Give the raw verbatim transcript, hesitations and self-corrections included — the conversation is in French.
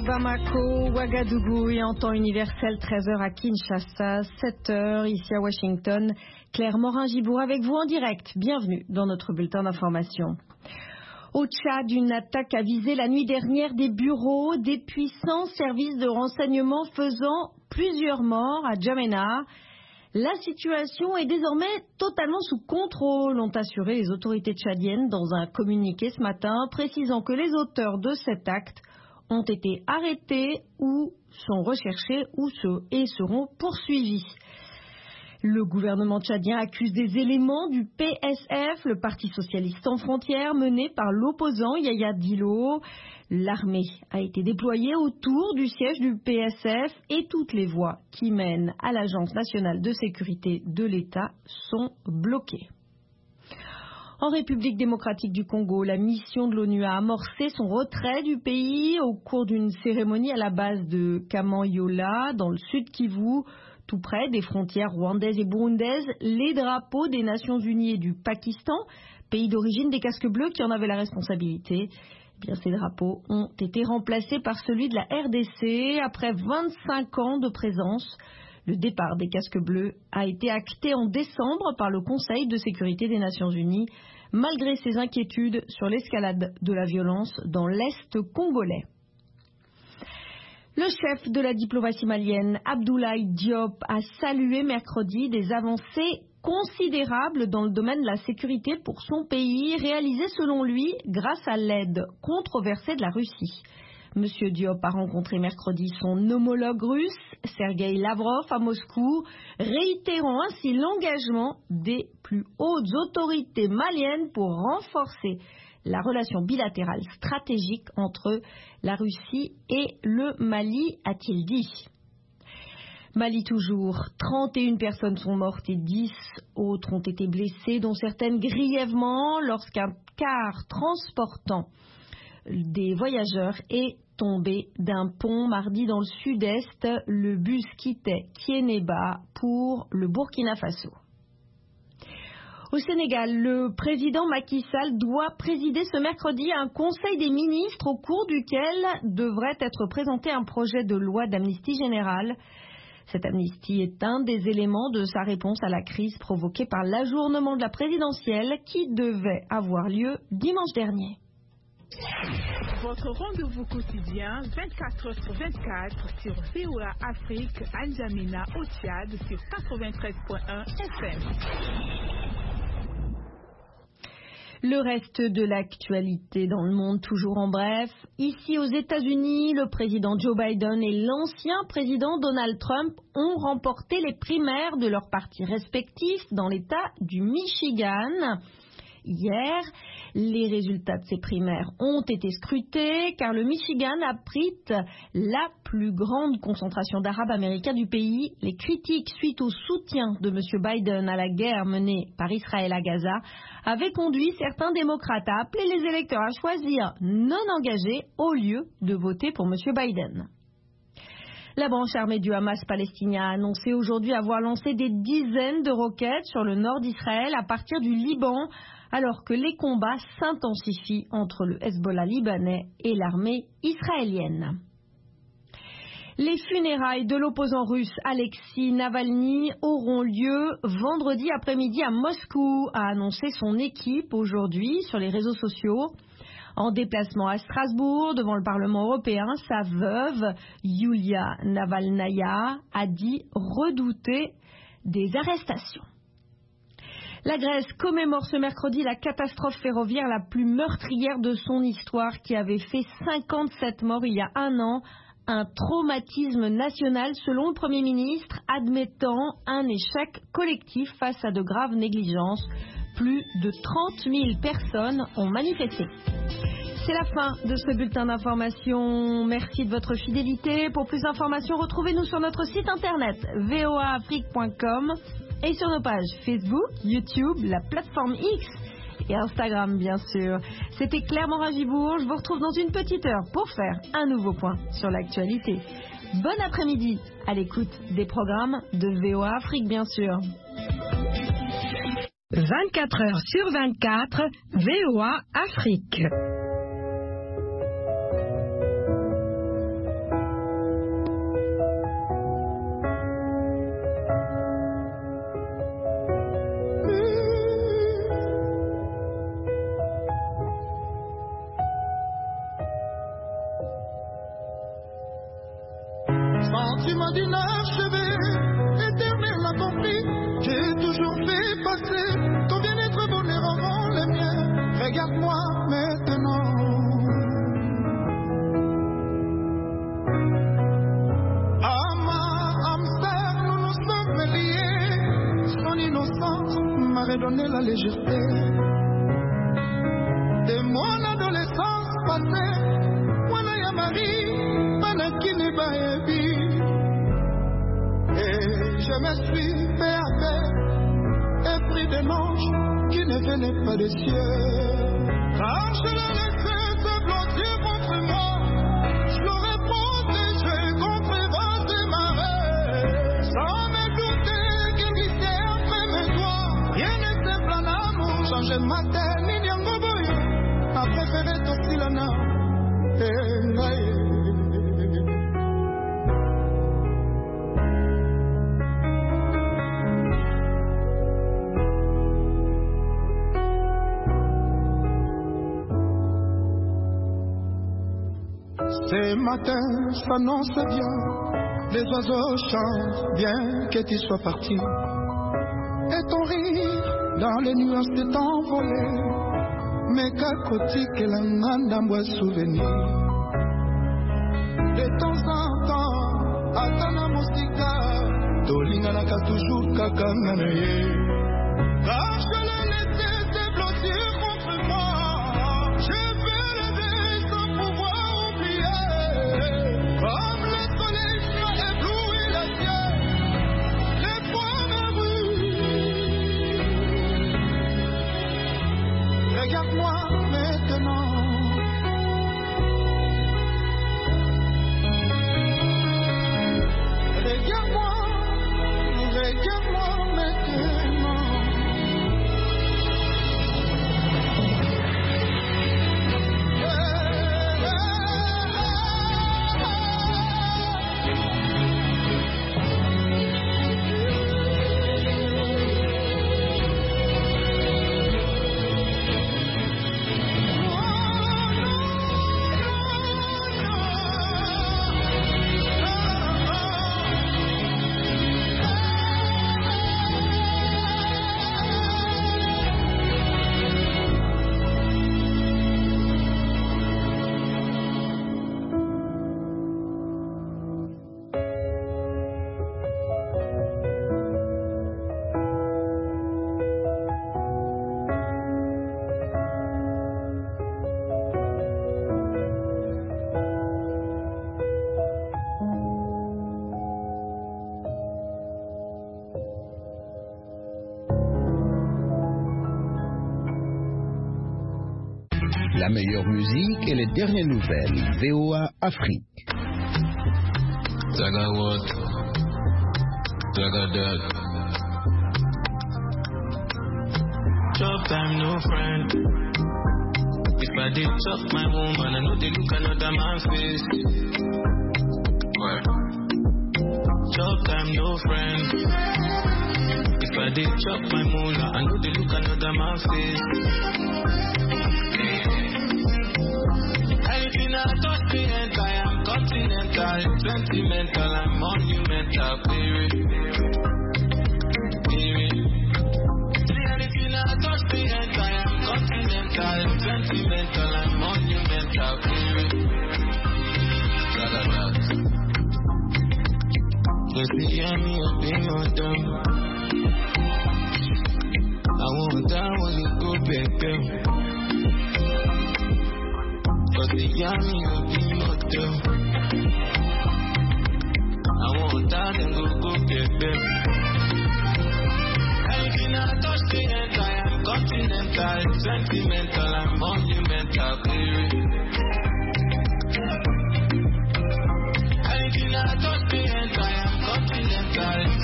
Bamako, Ouagadougou et en temps universel, treize heures à Kinshasa, sept heures ici à Washington. Claire Morin-Gibour avec vous en direct. Bienvenue dans notre bulletin d'information. Au Tchad, une attaque a visé la nuit dernière des bureaux des puissants services de renseignement faisant plusieurs morts à Djamena. La situation est désormais totalement sous contrôle, ont assuré les autorités tchadiennes dans un communiqué ce matin, précisant que les auteurs de cet acte ont été arrêtés ou sont recherchés ou se, et seront poursuivis. Le gouvernement tchadien accuse des éléments du P S F, le Parti socialiste sans frontières, mené par l'opposant Yaya Dillo. L'armée a été déployée autour du siège du P S F et toutes les voies qui mènent à l'Agence nationale de sécurité de l'État sont bloquées. En République démocratique du Congo, la mission de l'ONU a amorcé son retrait du pays au cours d'une cérémonie à la base de Kamanyola, dans le sud Kivu, tout près des frontières rwandaises et burundaises. Les drapeaux des Nations Unies et du Pakistan, pays d'origine des casques bleus qui en avaient la responsabilité, eh bien, ces drapeaux ont été remplacés par celui de la R D C après vingt-cinq ans de présence. Le départ des casques bleus a été acté en décembre par le Conseil de sécurité des Nations Unies, malgré ses inquiétudes sur l'escalade de la violence dans l'Est congolais. Le chef de la diplomatie malienne, Abdoulaye Diop, a salué mercredi des avancées considérables dans le domaine de la sécurité pour son pays, réalisées selon lui grâce à l'aide controversée de la Russie. Monsieur Diop a rencontré mercredi son homologue russe, Sergueï Lavrov, à Moscou, réitérant ainsi l'engagement des plus hautes autorités maliennes pour renforcer la relation bilatérale stratégique entre la Russie et le Mali, a-t-il dit. Mali toujours, trente et une personnes sont mortes et dix autres ont été blessées, dont certaines grièvement, lorsqu'un car transportant des voyageurs est tombé d'un pont mardi dans le sud-est. Le bus quittait Kiénéba pour le Burkina Faso. Au Sénégal, le président Macky Sall doit présider ce mercredi un conseil des ministres au cours duquel devrait être présenté un projet de loi d'amnistie générale. Cette amnistie est un des éléments de sa réponse à la crise provoquée par l'ajournement de la présidentielle qui devait avoir lieu dimanche dernier. Votre rendez-vous quotidien vingt-quatre heures sur vingt-quatre sur V O A Afrique, à N'Djamena au Tchad sur quatre-vingt-treize point un F M. Le reste de l'actualité dans le monde, toujours en bref. Ici aux États-Unis, le président Joe Biden et l'ancien président Donald Trump ont remporté les primaires de leurs partis respectifs dans l'État du Michigan. Hier, les résultats de ces primaires ont été scrutés car le Michigan abrite la plus grande concentration d'Arabes américains du pays. Les critiques suite au soutien de M. Biden à la guerre menée par Israël à Gaza avaient conduit certains démocrates à appeler les électeurs à choisir non engagés au lieu de voter pour M. Biden. La branche armée du Hamas palestinien a annoncé aujourd'hui avoir lancé des dizaines de roquettes sur le nord d'Israël à partir du Liban, alors que les combats s'intensifient entre le Hezbollah libanais et l'armée israélienne. Les funérailles de l'opposant russe Alexei Navalny auront lieu vendredi après-midi à Moscou, a annoncé son équipe aujourd'hui sur les réseaux sociaux. En déplacement à Strasbourg, devant le Parlement européen, sa veuve, Yulia Navalnaya, a dit redouter des arrestations. La Grèce commémore ce mercredi la catastrophe ferroviaire la plus meurtrière de son histoire qui avait fait cinquante-sept morts il y a un an. Un traumatisme national selon le Premier ministre, admettant un échec collectif face à de graves négligences. Plus de trente mille personnes ont manifesté. C'est la fin de ce bulletin d'information. Merci de votre fidélité. Pour plus d'informations, retrouvez-nous sur notre site internet v o a afrique point com et sur nos pages Facebook, YouTube, la plateforme X et Instagram, bien sûr. C'était Claire Morin-Gibour. Je vous retrouve dans une petite heure pour faire un nouveau point sur l'actualité. Bon après-midi à l'écoute des programmes de V O A Afrique, bien sûr. vingt-quatre heures sur vingt-quatre, V O A Afrique. redonné la légèreté de mon adolescence passée. Wana ya Marie, Manakine Baebi. Et je me suis fait à paix, épris d'un ange qui ne venait pas des cieux. Car je l'ai laissé se blottir contre moi, je l'aurais protégé contre les vents des marées. Sans me douter qu'il glissait après mes doigts, rien n'était plein d'amour, changer ma tête, ni Niangoboye, a préféré Tossilana. Et naïe. Ce matin s'annonce bien, les oiseaux chantent bien que tu sois parti. Et ton rire dans les nuages s'est envolé, mais qu'à côté que la main bois souvenir. De temps en temps, à ta musique, Dolina n'a qu'à toujours kakanganaye. Car je l'ai laissé se blottir contre moi, je vais lever sans pouvoir oublier. Comme le soleil a ébloui le ciel, les points me brûlent. Regarde-moi maintenant. Regarde-moi, regarde-moi maintenant. La meilleure musique et les dernières nouvelles. V O A Afrique. Zaga what? Zaga that. Chop time, no friend. If I did chop my woman, I know they look another man's face. Where? Chop time, no friend. If I did chop my moolah, I know they look another man's face. Anything I touch me enter, I am continental, sentimental, I'm monumental, baby. Baby. See anything I touch me enter, I am continental, sentimental, I'm monumental, baby. But see me a being on them. I want that when you go baby. But the yummy will be motel. I want that and go go get them. Anything I touch the end, I am continental, sentimental, I'm monumental, baby.